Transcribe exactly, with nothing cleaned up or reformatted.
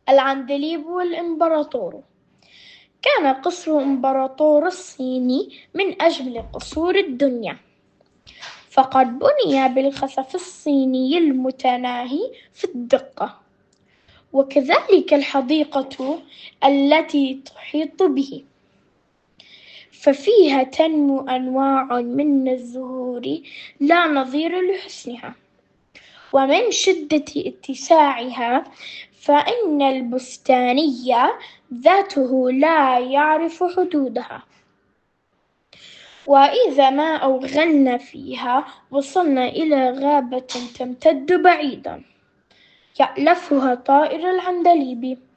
العندليب والإمبراطور. كان قصر إمبراطور الصين من أجمل قصور الدنيا، فقد بني بالخزف الصيني المتناهي في الدقة، وكذلك الحديقة التي تحيط به، ففيها تنمو أنواع من الزهور لا نظير لحسنها. ومن شدة اتساعها فإن البستاني ذاته لا يعرف حدودها، وإذا ما أوغلنا فيها وصلنا إلى غابة تمتد بعيدا يألفها طائر العندليب.